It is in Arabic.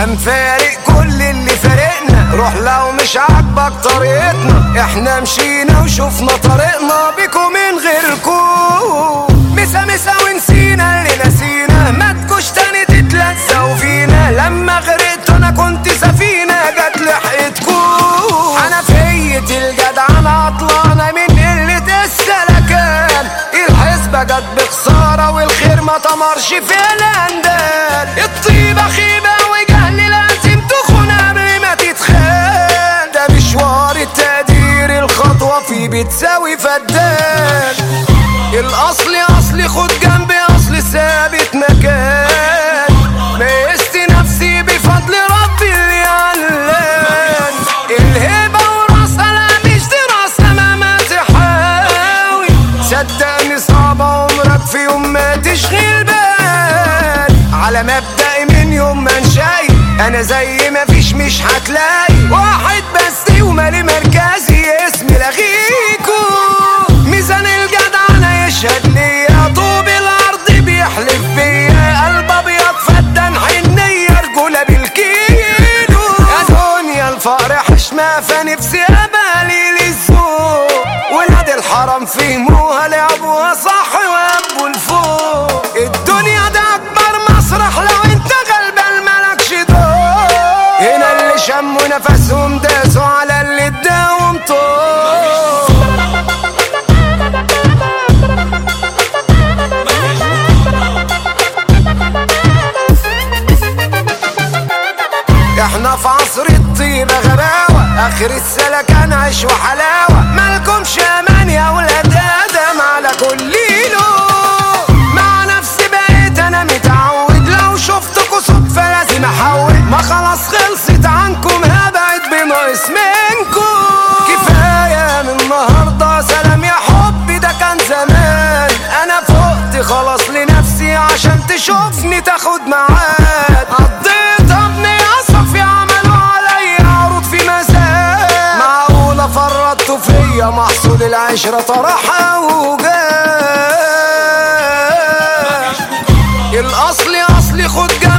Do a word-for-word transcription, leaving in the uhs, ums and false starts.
هنفارق كل اللي فارقنا، روح لو مش عاجبك طريقتنا، احنا مشينا وشوفنا طريقنا بيكو من غيركو. مسا مسا ونسينا اللي نسينا، ما تكوش تاني تتلزقوا فينا، لما غرقت انا كنت سفينة جت لحقتكو. حنفية الجدعنة عطلانة من قلة السلكان، الحسبة جت بخسارة والخير ما تمرش في الاندال. الطيبة خيبة وجهل لازم تخون قبل ما تتخان، ده مشوار التقدير الخطوة فيه بتساوي فدان. الاصل اصلي خد جنبي اصل ثابت مكان، ميزت نفسي بفضل ربي اللي علان. الهبة وراسها لا مش دراسة مهما تحاول، صدقني صعبة عمرك في يوم ما تشغل بال. على مبدأي من يوم ما انشأي انا زي ما فيش مش هتلاقي واحد بس ومالي مركزي اسمي لغيكو. ميزان الجدعنة يشهد ليا، طوب الارض بيحلف بيا، قلب ابيض فدان حنية رجولة بالكيلو. يا دنيا الفقر حشمة فنفسي ابالي للذوق، ولاد الحرام فهموها لعبوها صح وابوا لفوق. الدنيا ده اكبر مسرح لو انت غلبان مالكش دور، هنا اللي شموا نفسهم داسوا على اللي اداهم طول. احنا في عصر الطيبة غباوة، اخر السلكان عيش وحلاوة، مالكمش امان يا ولاد ادم على كل لون. مع نفسي بقيت انا متعود، لو شفتكوا صدفة لازم احول، ما خلاص خلصت عنكم هبعد بناقص منكم. كفاية من النهاردة سلام يا حبي ده كان زمان، انا فقت خلاص لنفسي عشان تشوفني تاخد معاد. قضيت ابني اصف عملوا عليا عروض في مزاد، معقولة فرطتوا فيا محصول العشرة طرحة وجاد. الاصل اصلي خد جنبي